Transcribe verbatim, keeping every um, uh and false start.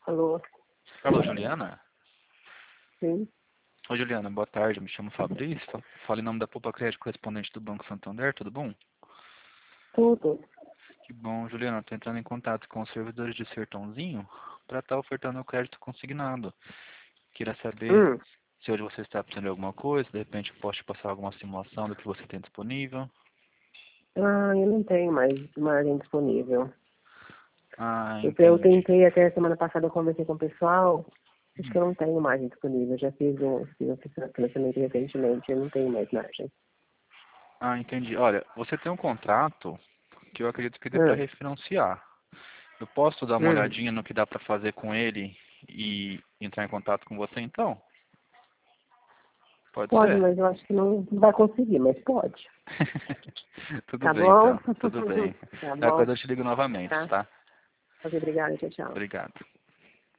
Alô? Alô, Juliana? Sim, Oi, Juliana, boa tarde. Eu me chamo Fabrício. fa- Falo em nome da Poupa Crédito, correspondente do Banco Santander. Tudo bom? tudo. Que bom, Juliana. Estou entrando em contato com os servidores de Sertãozinho para estar ofertando o crédito consignado. Queria saber Hum. se hoje você está precisando de alguma coisa. De repente, eu posso te passar alguma simulação do que você tem disponível. Ah, eu não tenho mais margem disponível. Ah, Eu, eu entendi. tentei até semana passada, eu conversei com o pessoal, acho Hum. que eu não tenho margem disponível. Eu já fiz um, fiz um financiamento recentemente, eu não tenho mais margem. Ah, entendi. Olha, você tem um contrato que eu acredito que dê para Hum. refinanciar. Eu posso dar uma Hum. olhadinha no que dá para fazer com ele e entrar em contato com você, então? Pode Pode, ser? mas eu acho que não vai conseguir, mas pode. Tudo Tá bem, bom? então. Tudo bem. Tá Qualquer bom. coisa eu te ligo novamente, Tá. tá? Ok, obrigada, tchau, tchau. Obrigado.